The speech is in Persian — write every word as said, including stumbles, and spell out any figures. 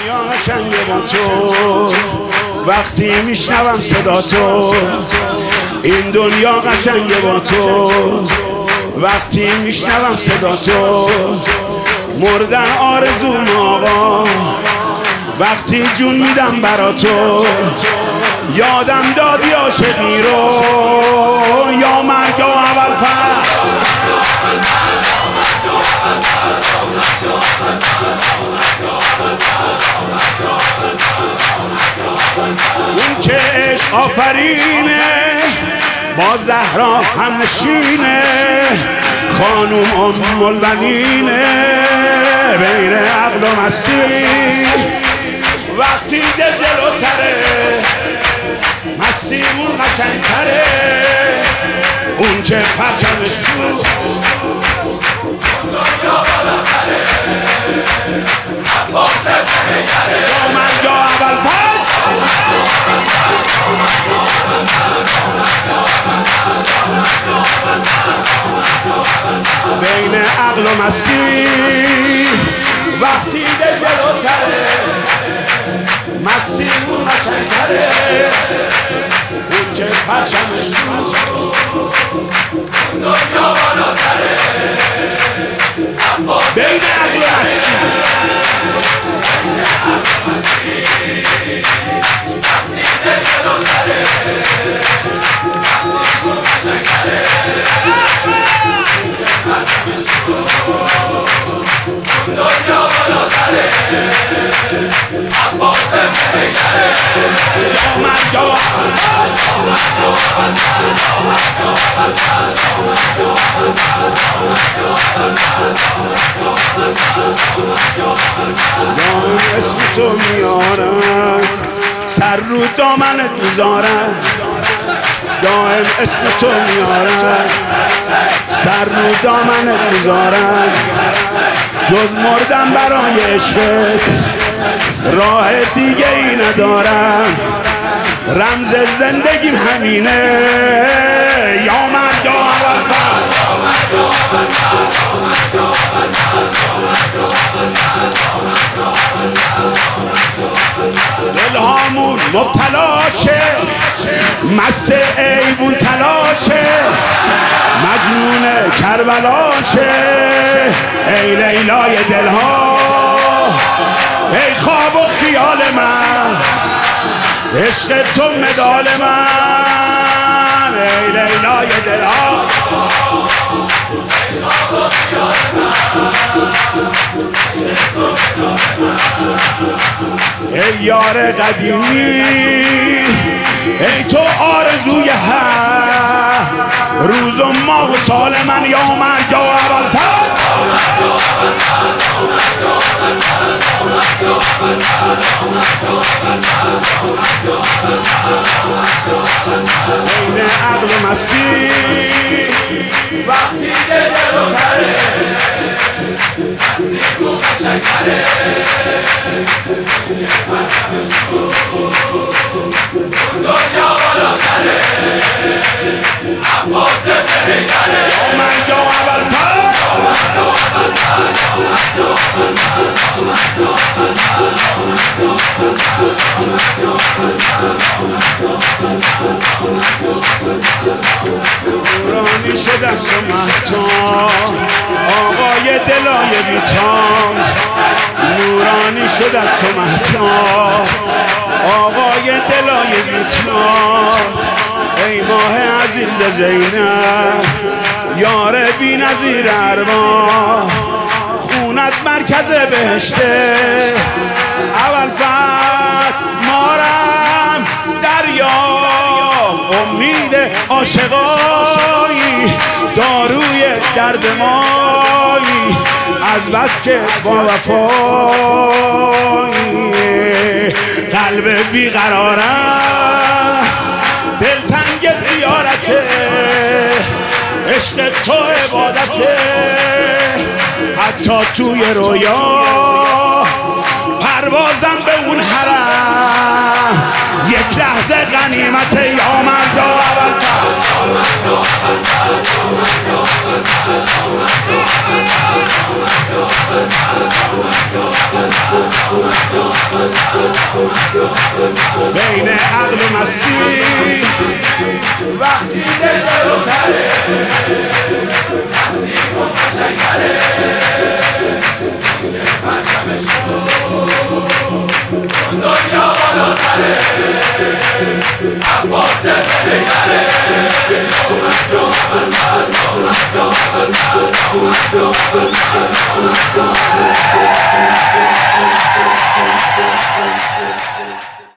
دنیا قشنگه با تو، وقتی میشنوم صدا تو. این دنیا قشنگه با تو، وقتی میشنوم صدا تو. مردن آرزوم آقا، وقتی جون میدم برا تو. یادم دادی عاشقی رو، یا مرگ یا اول فرد. اون که عشق آفرینه، با زهرا همنشینه، خانوم ام البنینه، بین عقل و مستی. وقتی ده جلوتره، مستیمون قشنگتره. اون که پرچمش تو دنیا بالاتره، عباس پیگره، یا من یا اول فرد. بین عقل و مستی، وقتی ده جلوتره، مستیمون قشنگتره. اون که پرچمش تو دنیا بالاتره، بین عقل و مستی. وقتی ده جلوتره، مستیمون قشنگتره. دنیا بالاتره، عباس پیگره، یا من یا دائم اسم تو میارم، سر رو دامنت میذارم. دائم اسم تو میارم، سر رو دامنت میذارم. جز مردم برای عشق، راه دیگه ای ندارم. رمز زندگیم همینه، یا من یا اول فرد. دلهامون مبتلاشه، مست ایوون تلاشه، مجنون کربلاشه. ای لیلای دلها، ای خواب و خیال من، عشق تو مدال من. ای لیلای دلها، ای خواب و خیال من، عشق تو مدال من. ای یار قدیمی، ای تو آرزوی هر روز و ماه و سال من، یا من یا اول فرد. بین عقل و مستی، وقتی ده جلوتره، مستیمون قشنگتره. دنیا بالاتره، عباس پیگره، یا من یا اول فرد. نورانی شد از تو مهتاب، آقای دلای بیتام. نورانی شد از تو مهتاب، آقای دلای بیتام. ای ماه عزیز زینب، یار بی نظیر ارباب. خونت مرکز بهشته، اول فرد مارم دریا. امید عاشقایی، داروی درد مایی، از بس که با وفایی. قلب بیقرارم، دلتنگ زیارته، عشق تو عبادته. حتی توی رویا پروازم به اون حرم، یک لحظه غنیمت. یا من یا اول فرد. Oh, بین عقل و مستی وقتی دل رو تره نسیم و قشنگره دنیا بالاتره عباس بهتره